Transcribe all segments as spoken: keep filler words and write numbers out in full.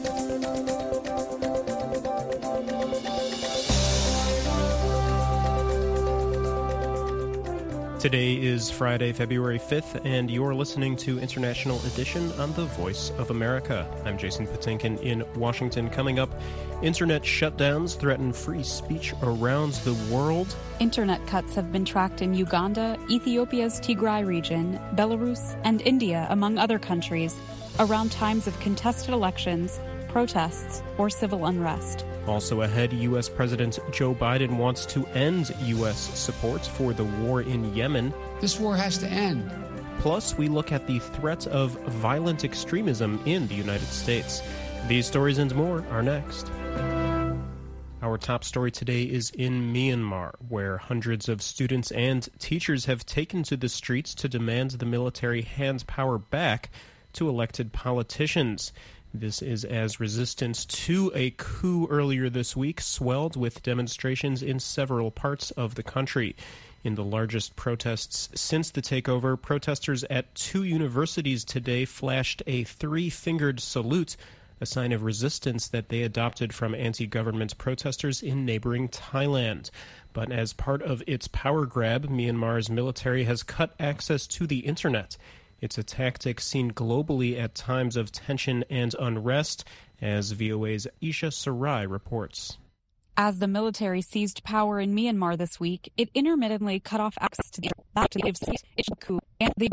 Today is Friday, February fifth, and you're listening to International Edition on the Voice of America. I'm Jason Patinkin in Washington. Coming up, internet shutdowns threaten free speech around the world. Internet cuts have been tracked in Uganda, Ethiopia's Tigray region, Belarus, and India, among other countries, around times of contested elections, protests, or civil unrest. Also ahead, U S. President Joe Biden wants to end U S support for the war in Yemen. This war has to end. Plus, we look at the threat of violent extremism in the United States. These stories and more are next. Our top story today is in Myanmar, where hundreds of students and teachers have taken to the streets to demand the military hands power back to elected politicians. This is as resistance to a coup earlier this week swelled with demonstrations in several parts of the country. In the largest protests since the takeover, protesters at two universities today flashed a three-fingered salute, a sign of resistance that they adopted from anti-government protesters in neighboring Thailand. But as part of its power grab, Myanmar's military has cut access to the internet. It's a tactic seen globally at times of tension and unrest, as V O A's Isha Sarai reports. As the military seized power in Myanmar this week, it intermittently cut off access to the internet. The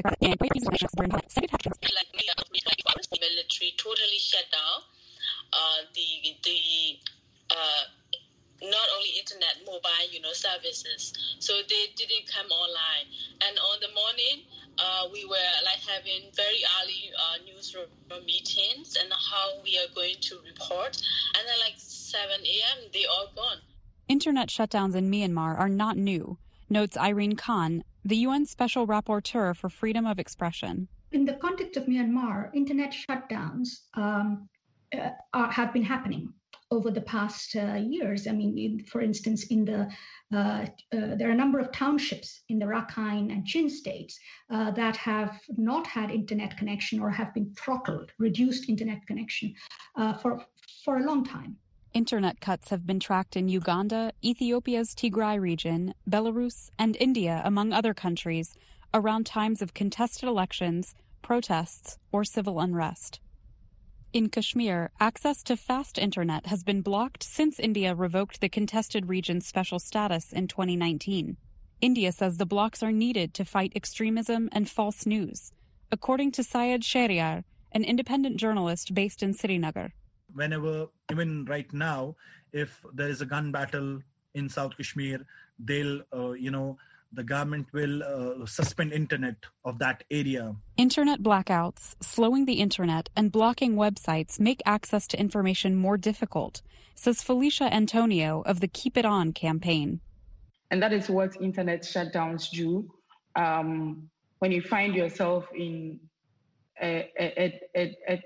military totally shut down uh, the the uh, not only internet, mobile, you know, services. So they didn't come online. And on the morning, Uh, we were like having very early uh, newsroom meetings and how we are going to report. And then like seven a.m., they all gone. Internet shutdowns in Myanmar are not new, notes Irene Khan, the U N Special Rapporteur for Freedom of Expression. In the context of Myanmar, internet shutdowns um, uh, are, have been happening over the past uh, years. I mean, in, for instance, in the uh, uh, there are a number of townships in the Rakhine and Chin states uh, that have not had internet connection or have been throttled, reduced internet connection uh, for for a long time. Internet cuts have been tracked in Uganda, Ethiopia's Tigray region, Belarus, and India, among other countries, around times of contested elections, protests, or civil unrest. In Kashmir, access to fast internet has been blocked since India revoked the contested region's special status in twenty nineteen. India says the blocks are needed to fight extremism and false news, according to Syed Shehryar, an independent journalist based in Srinagar. Whenever, even right now, if there is a gun battle in South Kashmir, they'll, uh, you know, the government will uh, suspend internet of that area. Internet blackouts, slowing the internet, and blocking websites make access to information more difficult, says Felicia Antonio of the Keep It On campaign. And that is what internet shutdowns do. Um, when you find yourself in a, a, a, a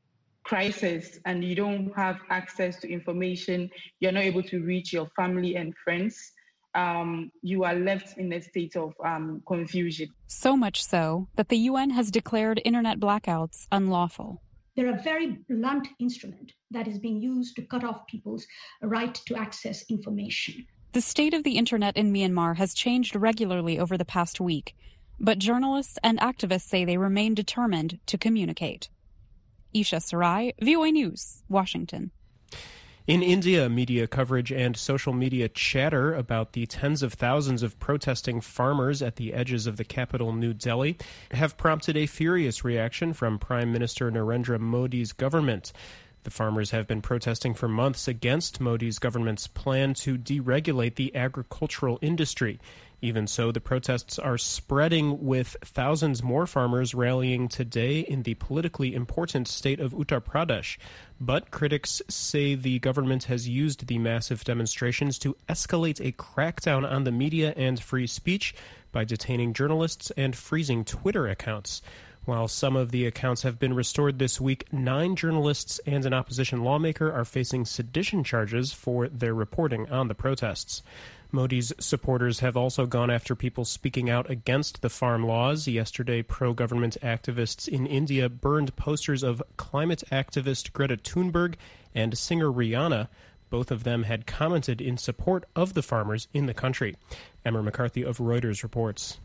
crisis and you don't have access to information, you're not able to reach your family and friends, Um, you are left in a state of um, confusion. So much so that the U N has declared internet blackouts unlawful. They're a very blunt instrument that is being used to cut off people's right to access information. The state of the internet in Myanmar has changed regularly over the past week, but journalists and activists say they remain determined to communicate. Isha Sarai, V O A News, Washington. In India, media coverage and social media chatter about the tens of thousands of protesting farmers at the edges of the capital, New Delhi, have prompted a furious reaction from Prime Minister Narendra Modi's government. The farmers have been protesting for months against Modi's government's plan to deregulate the agricultural industry. Even so, the protests are spreading, with thousands more farmers rallying today in the politically important state of Uttar Pradesh. But critics say the government has used the massive demonstrations to escalate a crackdown on the media and free speech by detaining journalists and freezing Twitter accounts. While some of the accounts have been restored this week, nine journalists and an opposition lawmaker are facing sedition charges for their reporting on the protests. Modi's supporters have also gone after people speaking out against the farm laws. Yesterday, pro-government activists in India burned posters of climate activist Greta Thunberg and singer Rihanna. Both of them had commented in support of the farmers in the country. Emma McCarthy of Reuters reports.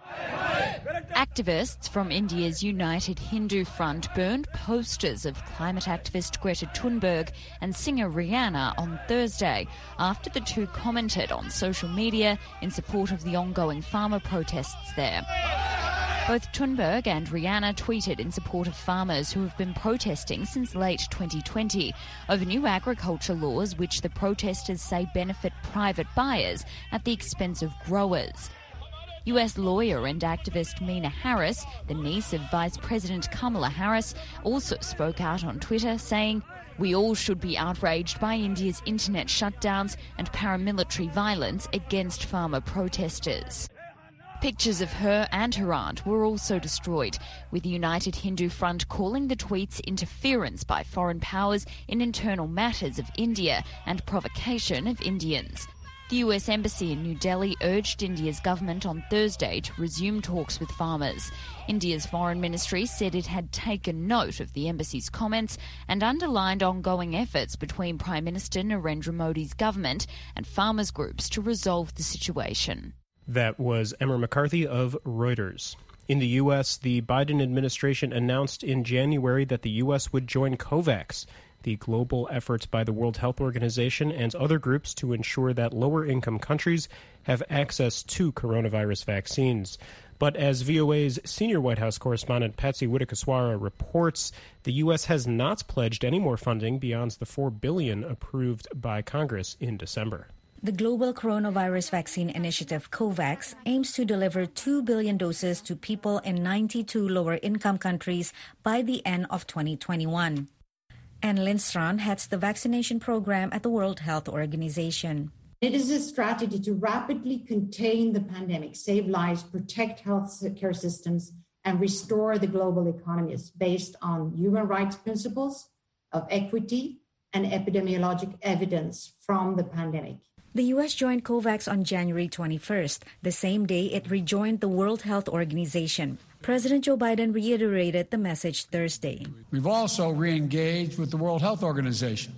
Activists from India's United Hindu Front burned posters of climate activist Greta Thunberg and singer Rihanna on Thursday after the two commented on social media in support of the ongoing farmer protests there. Both Thunberg and Rihanna tweeted in support of farmers who have been protesting since late twenty twenty over new agriculture laws which the protesters say benefit private buyers at the expense of growers. U S lawyer and activist Meena Harris, the niece of Vice President Kamala Harris, also spoke out on Twitter saying, "We all should be outraged by India's internet shutdowns and paramilitary violence against farmer protesters." Pictures of her and her aunt were also destroyed, with the United Hindu Front calling the tweets interference by foreign powers in internal matters of India and provocation of Indians. The U S Embassy in New Delhi urged India's government on Thursday to resume talks with farmers. India's foreign ministry said it had taken note of the embassy's comments and underlined ongoing efforts between Prime Minister Narendra Modi's government and farmers' groups to resolve the situation. That was Emma McCarthy of Reuters. In the U S, the Biden administration announced in January that the U S would join COVAX, the global efforts by the World Health Organization and other groups to ensure that lower-income countries have access to coronavirus vaccines. But as V O A's senior White House correspondent Patsy Widakuswara reports, the U S has not pledged any more funding beyond the four billion dollars approved by Congress in December. The Global Coronavirus Vaccine Initiative, COVAX, aims to deliver two billion doses to people in ninety-two lower-income countries by the end of twenty twenty-one. Anne Lindstrom heads the vaccination program at the World Health Organization. It is a strategy to rapidly contain the pandemic, save lives, protect health care systems, and restore the global economies based on human rights principles of equity and epidemiologic evidence from the pandemic. The U S joined COVAX on January twenty-first, the same day it rejoined the World Health Organization. President Joe Biden reiterated the message Thursday. We've also re-engaged with the World Health Organization.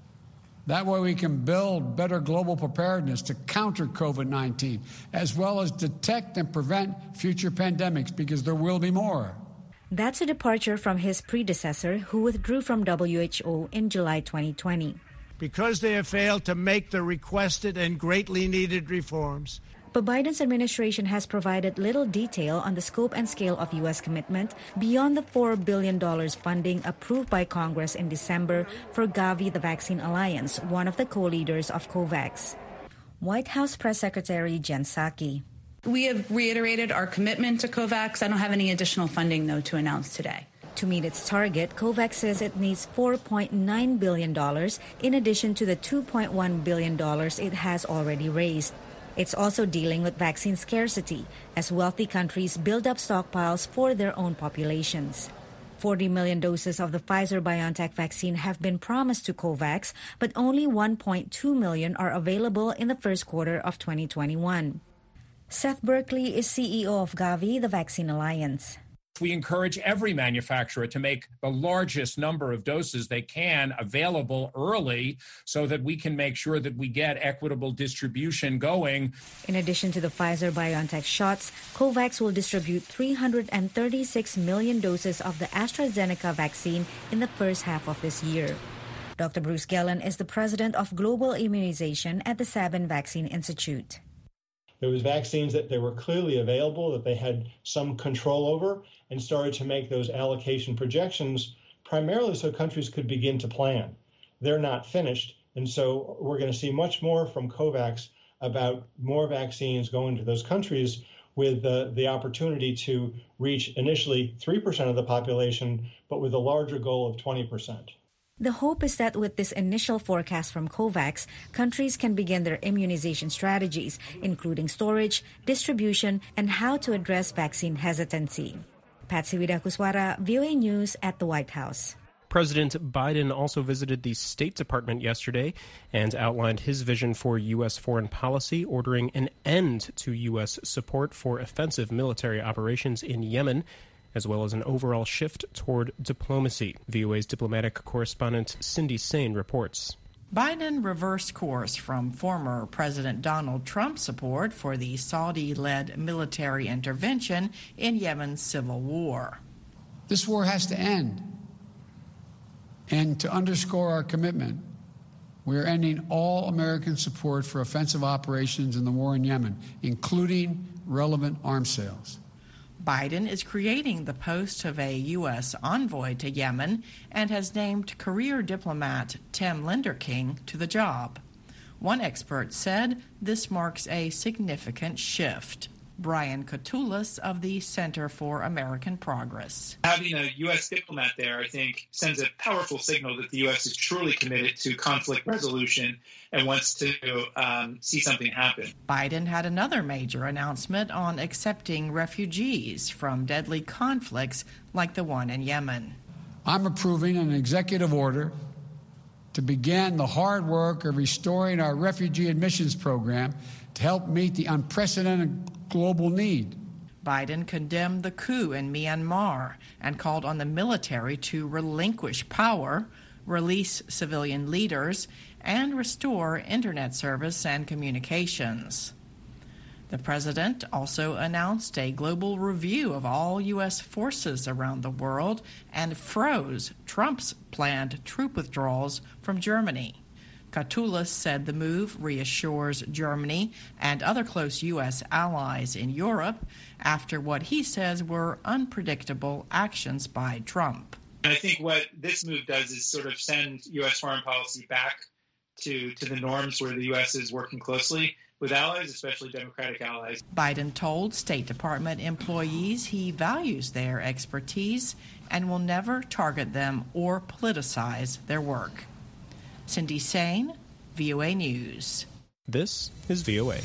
That way we can build better global preparedness to counter COVID nineteen, as well as detect and prevent future pandemics, because there will be more. That's a departure from his predecessor, who withdrew from W H O in July twenty twenty. Because they have failed to make the requested and greatly needed reforms. But Biden's administration has provided little detail on the scope and scale of U S commitment beyond the four billion dollars funding approved by Congress in December for Gavi, the Vaccine Alliance, one of the co-leaders of COVAX. White House Press Secretary Jen Psaki. We have reiterated our commitment to COVAX. I don't have any additional funding, though, to announce today. To meet its target, COVAX says it needs four point nine billion dollars in addition to the two point one billion dollars it has already raised. It's also dealing with vaccine scarcity as wealthy countries build up stockpiles for their own populations. forty million doses of the Pfizer-BioNTech vaccine have been promised to COVAX, but only one point two million are available in the first quarter of twenty twenty-one. Seth Berkley is C E O of Gavi, the Vaccine Alliance. We encourage every manufacturer to make the largest number of doses they can available early so that we can make sure that we get equitable distribution going. In addition to the Pfizer-BioNTech shots, COVAX will distribute three hundred thirty-six million doses of the AstraZeneca vaccine in the first half of this year. Doctor Bruce Gellin is the president of Global Immunization at the Sabin Vaccine Institute. There was vaccines that they were clearly available, that they had some control over, and started to make those allocation projections primarily so countries could begin to plan. They're not finished, and so we're going to see much more from COVAX about more vaccines going to those countries with the, the opportunity to reach initially three percent of the population, but with a larger goal of twenty percent. The hope is that with this initial forecast from COVAX, countries can begin their immunization strategies, including storage, distribution, and how to address vaccine hesitancy. Patsy Widakuswara, V O A News at the White House. President Biden also visited the State Department yesterday and outlined his vision for U S foreign policy, ordering an end to U S support for offensive military operations in Yemen, as well as an overall shift toward diplomacy. V O A's diplomatic correspondent Cindy Sain reports. Biden reversed course from former President Donald Trump's support for the Saudi-led military intervention in Yemen's civil war. This war has to end. And to underscore our commitment, we are ending all American support for offensive operations in the war in Yemen, including relevant arms sales. Biden is creating the post of a U S envoy to Yemen and has named career diplomat Tim Linderking to the job. One expert said this marks a significant shift. Brian Katulis of the Center for American Progress. Having a U S diplomat there, I think, sends a powerful signal that the U S is truly committed to conflict resolution and wants to um, see something happen. Biden had another major announcement on accepting refugees from deadly conflicts like the one in Yemen. I'm approving an executive order to begin the hard work of restoring our refugee admissions program to help meet the unprecedented global need. Biden condemned the coup in Myanmar and called on the military to relinquish power, release civilian leaders, and restore internet service and communications. The president also announced a global review of all U S forces around the world and froze Trump's planned troop withdrawals from Germany. Katulis said the move reassures Germany and other close U S allies in Europe after what he says were unpredictable actions by Trump. And I think what this move does is sort of send U S foreign policy back to, to the norms where the U S is working closely with allies, especially Democratic allies. Biden told State Department employees he values their expertise and will never target them or politicize their work. Cindy Sain, V O A News. This is V O A.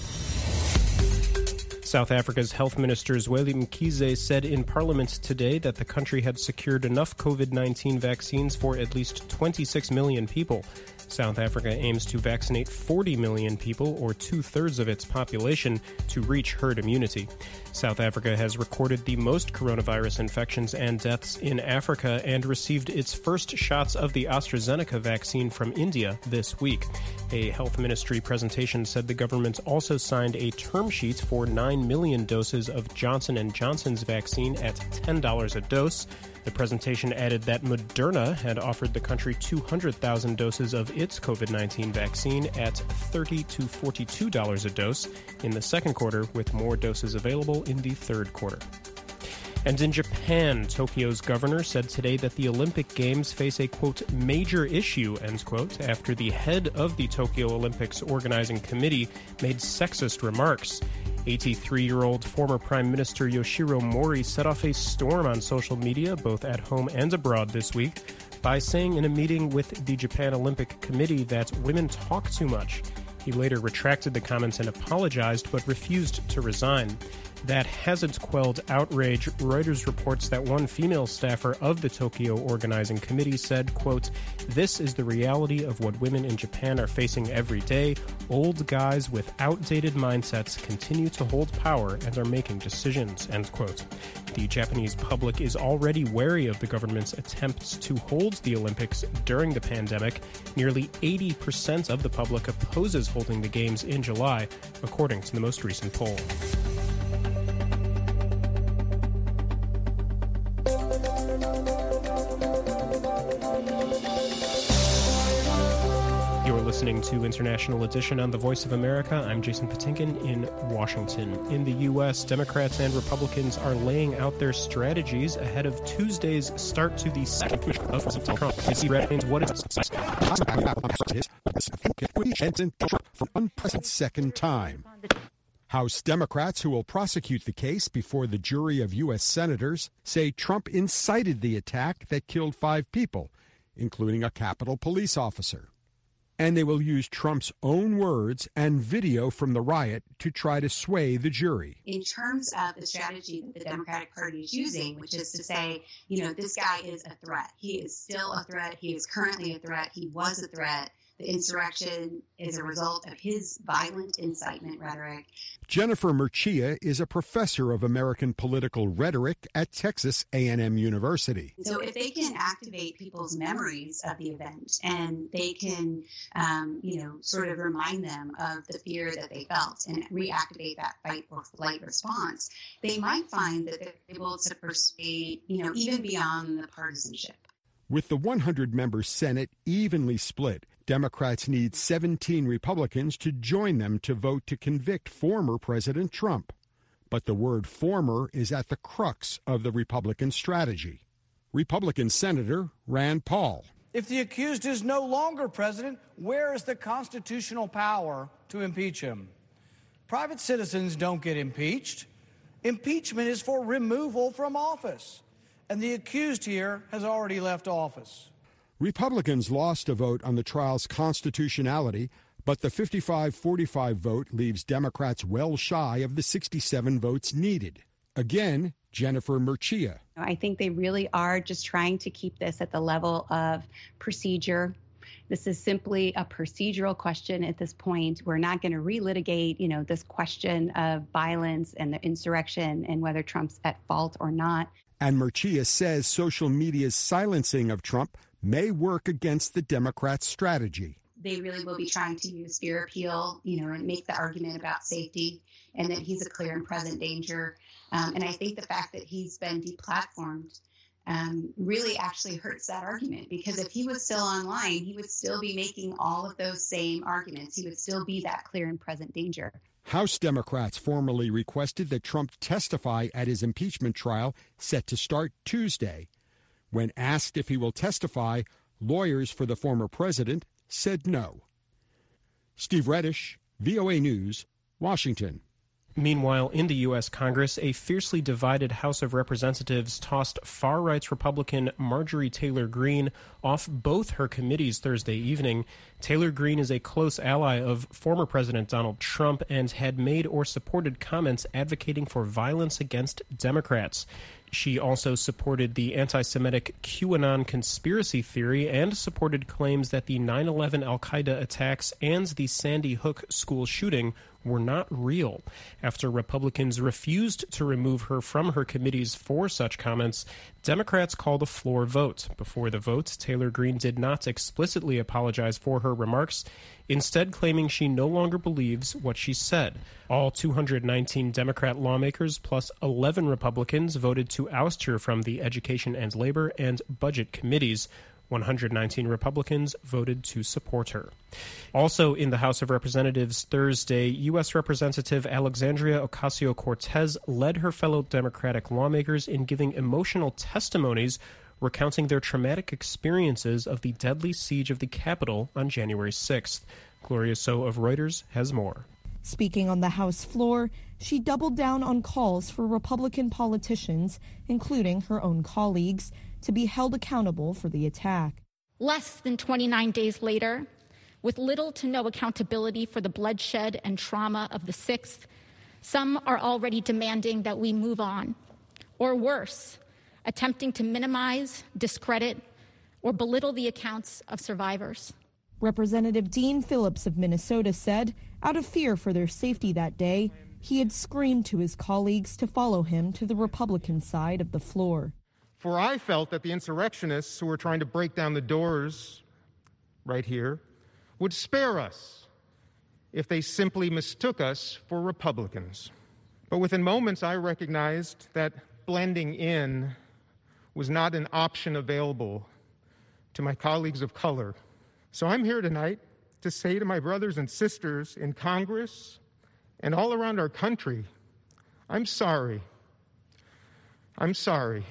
South Africa's Health Minister Zweli Mkhize said in Parliament today that the country had secured enough COVID nineteen vaccines for at least twenty-six million people. South Africa aims to vaccinate forty million people, or two-thirds of its population, to reach herd immunity. South Africa has recorded the most coronavirus infections and deaths in Africa and received its first shots of the AstraZeneca vaccine from India this week. A health ministry presentation said the government also signed a term sheet for nine million doses of Johnson and Johnson's vaccine at ten dollars a dose. The presentation added that Moderna had offered the country two hundred thousand doses of its COVID nineteen vaccine at thirty to forty-two dollars a dose in the second quarter, with more doses available in the third quarter. And in Japan, Tokyo's governor said today that the Olympic Games face a, quote, major issue, end quote, after the head of the Tokyo Olympics organizing committee made sexist remarks. eighty-three-year-old former Prime Minister Yoshiro Mori set off a storm on social media, both at home and abroad this week, by saying in a meeting with the Japan Olympic Committee that women talk too much. He later retracted the comments and apologized, but refused to resign. That hasn't quelled outrage. Reuters reports that one female staffer of the Tokyo Organizing Committee said, quote, "This is the reality of what women in Japan are facing every day. Old guys with outdated mindsets continue to hold power and are making decisions," end quote. The Japanese public is already wary of the government's attempts to hold the Olympics during the pandemic. Nearly eighty percent of the public opposes holding the Games in July, according to the most recent poll. You're listening to International Edition on the Voice of America. I'm Jason Patinkin in Washington. In the U S, Democrats and Republicans are laying out their strategies ahead of Tuesday's start to the second commission of President Trump. What is for unprecedented second time? House Democrats who will prosecute the case before the jury of U S senators say Trump incited the attack that killed five people, including a Capitol police officer. And they will use Trump's own words and video from the riot to try to sway the jury. In terms of the strategy that the Democratic Party is using, which is to say, you know, this guy is a threat. He is still a threat. He is currently a threat. He was a threat. The insurrection is a result of his violent incitement rhetoric. Jennifer Murcia is a professor of American political rhetoric at Texas A and M University. So if they can activate people's memories of the event and they can, um, you know, sort of remind them of the fear that they felt and reactivate that fight or flight response, they might find that they're able to persuade, you know, even beyond the partisanship. With the one hundred member Senate evenly split, Democrats need seventeen Republicans to join them to vote to convict former President Trump. But the word former is at the crux of the Republican strategy. Republican Senator Rand Paul. If the accused is no longer president, where is the constitutional power to impeach him? Private citizens don't get impeached. Impeachment is for removal from office. And the accused here has already left office. Republicans lost a vote on the trial's constitutionality, but the fifty-five forty-five vote leaves Democrats well shy of the sixty-seven votes needed. Again, Jennifer Murcia. I think they really are just trying to keep this at the level of procedure. This is simply a procedural question at this point. We're not going to relitigate, you know, this question of violence and the insurrection and whether Trump's at fault or not. And Murcia says social media's silencing of Trump may work against the Democrats' strategy. They really will be trying to use fear appeal, you know, and make the argument about safety and that he's a clear and present danger. Um, and I think the fact that he's been deplatformed um, really actually hurts that argument, because if he was still online, he would still be making all of those same arguments. He would still be that clear and present danger. House Democrats formally requested that Trump testify at his impeachment trial set to start Tuesday. When asked if he will testify, lawyers for the former president said no. Steve Reddish, V O A News, Washington. Meanwhile, in the U S. Congress, a fiercely divided House of Representatives tossed far-right Republican Marjorie Taylor Greene off both her committees Thursday evening. Taylor Greene is a close ally of former President Donald Trump and had made or supported comments advocating for violence against Democrats. She also supported the anti-Semitic QAnon conspiracy theory and supported claims that the nine eleven al-Qaeda attacks and the Sandy Hook school shooting were not real. After Republicans refused to remove her from her committees for such comments, Democrats called a floor vote. Before the vote, Taylor Greene did not explicitly apologize for her remarks, instead claiming she no longer believes what she said. All two hundred nineteen Democrat lawmakers plus eleven Republicans voted to oust her from the Education and Labor and Budget committees. one hundred nineteen Republicans voted to support her. Also in the House of Representatives Thursday, U S. Representative Alexandria Ocasio-Cortez led her fellow Democratic lawmakers in giving emotional testimonies recounting their traumatic experiences of the deadly siege of the Capitol on January sixth. Gloria So of Reuters has more. Speaking on the House floor, she doubled down on calls for Republican politicians, including her own colleagues, to be held accountable for the attack. Less than twenty-nine days later, with little to no accountability for the bloodshed and trauma of the sixth, some are already demanding that we move on, or worse, attempting to minimize, discredit, or belittle the accounts of survivors. Representative Dean Phillips of Minnesota said, out of fear for their safety that day, he had screamed to his colleagues to follow him to the Republican side of the floor. For I felt that the insurrectionists who were trying to break down the doors right here would spare us if they simply mistook us for Republicans. But within moments, I recognized that blending in was not an option available to my colleagues of color. So I'm here tonight to say to my brothers and sisters in Congress and all around our country, I'm sorry. I'm sorry.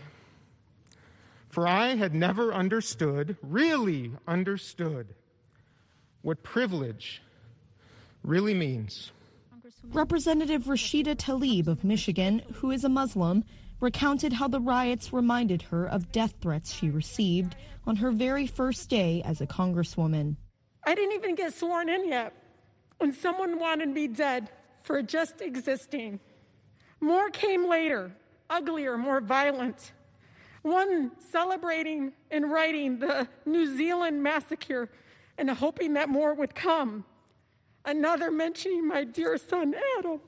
For I had never understood, really understood, what privilege really means. Representative Rashida Tlaib of Michigan, who is a Muslim, recounted how the riots reminded her of death threats she received on her very first day as a congresswoman. I didn't even get sworn in yet when someone wanted me dead for just existing. More came later, uglier, more violent. One celebrating and writing the New Zealand massacre and hoping that more would come. Another mentioning my dear son, Adam.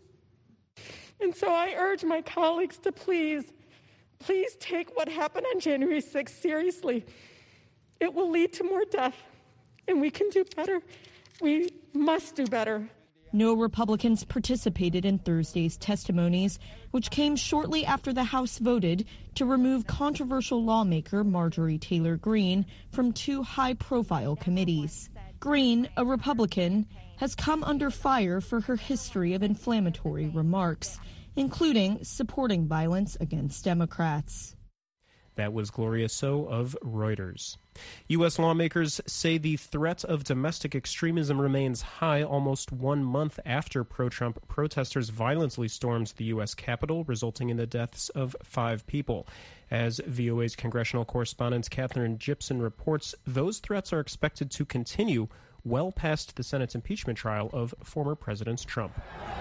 And so I urge my colleagues to please, please take what happened on January sixth seriously. It will lead to more death, and we can do better. We must do better. No Republicans participated in Thursday's testimonies, which came shortly after the House voted to remove controversial lawmaker Marjorie Taylor Greene from two high-profile committees. Greene, a Republican, has come under fire for her history of inflammatory remarks, including supporting violence against Democrats. That was Gloria So of Reuters. U S lawmakers say the threat of domestic extremism remains high almost one month after pro-Trump protesters violently stormed the U S Capitol, resulting in the deaths of five people. As V O A's congressional correspondent Katherine Gypson reports, those threats are expected to continue well past the Senate's impeachment trial of former President Trump.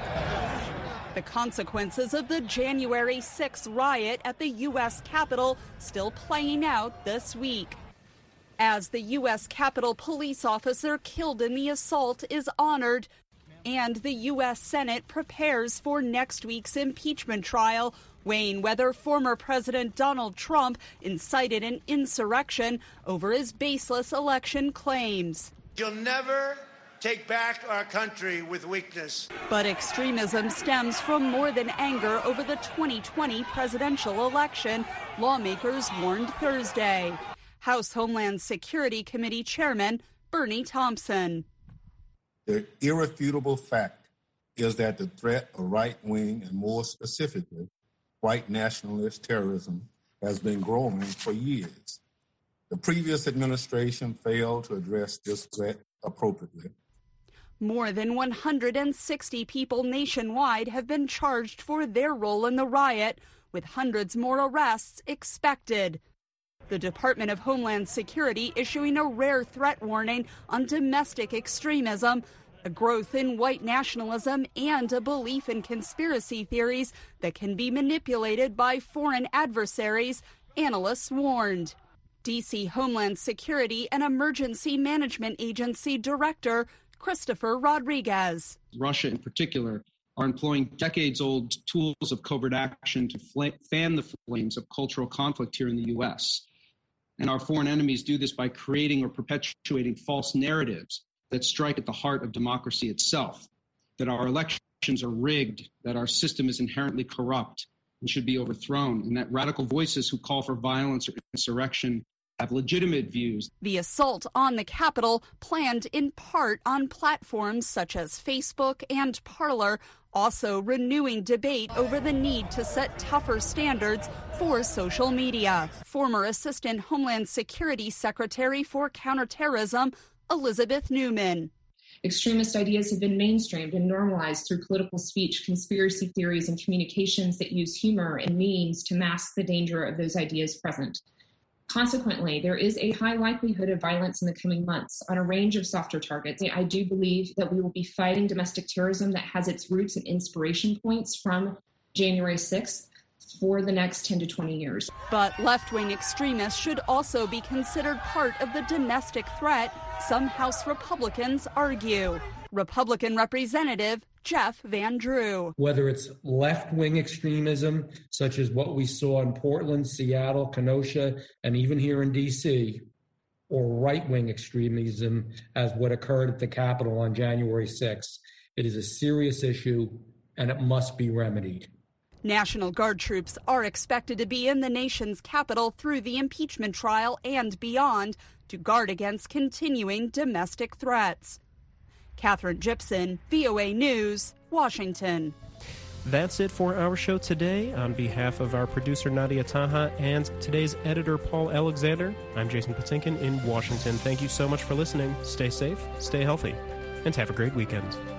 The consequences of the January sixth riot at the U S Capitol still playing out this week. As the U S Capitol police officer killed in the assault is honored, and the U S Senate prepares for next week's impeachment trial, weighing whether former President Donald Trump incited an insurrection over his baseless election claims. You'll never take back our country with weakness. But extremism stems from more than anger over the twenty twenty presidential election, lawmakers warned Thursday. House Homeland Security Committee Chairman Bernie Thompson. The irrefutable fact is that the threat of right-wing and more specifically white nationalist terrorism has been growing for years. The previous administration failed to address this threat appropriately. More than one hundred sixty people nationwide have been charged for their role in the riot, with hundreds more arrests expected. The Department of Homeland Security issuing a rare threat warning on domestic extremism, a growth in white nationalism, and a belief in conspiracy theories that can be manipulated by foreign adversaries, analysts warned. D C Homeland Security and Emergency Management Agency Director Christopher Rodriguez. Russia, in particular, are employing decades-old tools of covert action to fl- fan the flames of cultural conflict here in the U S. And our foreign enemies do this by creating or perpetuating false narratives that strike at the heart of democracy itself, that our elections are rigged, that our system is inherently corrupt and should be overthrown, and that radical voices who call for violence or insurrection have legitimate views. The assault on the Capitol, planned in part on platforms such as Facebook and Parler, also renewing debate over the need to set tougher standards for social media. Former Assistant Homeland Security Secretary for Counterterrorism, Elizabeth Newman. Extremist ideas have been mainstreamed and normalized through political speech, conspiracy theories, and communications that use humor and memes to mask the danger of those ideas present. Consequently, there is a high likelihood of violence in the coming months on a range of softer targets. I do believe that we will be fighting domestic terrorism that has its roots and inspiration points from January sixth for the next ten to twenty years. But left-wing extremists should also be considered part of the domestic threat, some House Republicans argue. Republican Representative Jeff Van Drew. Whether it's left-wing extremism, such as what we saw in Portland, Seattle, Kenosha, and even here in D C, or right-wing extremism, as what occurred at the Capitol on January sixth, it is a serious issue, and it must be remedied. National Guard troops are expected to be in the nation's capital through the impeachment trial and beyond to guard against continuing domestic threats. Katherine Gypson, V O A News, Washington. That's it for our show today. On behalf of our producer Nadia Taha and today's editor Paul Alexander, I'm Jason Patinkin in Washington. Thank you so much for listening. Stay safe, stay healthy, and have a great weekend.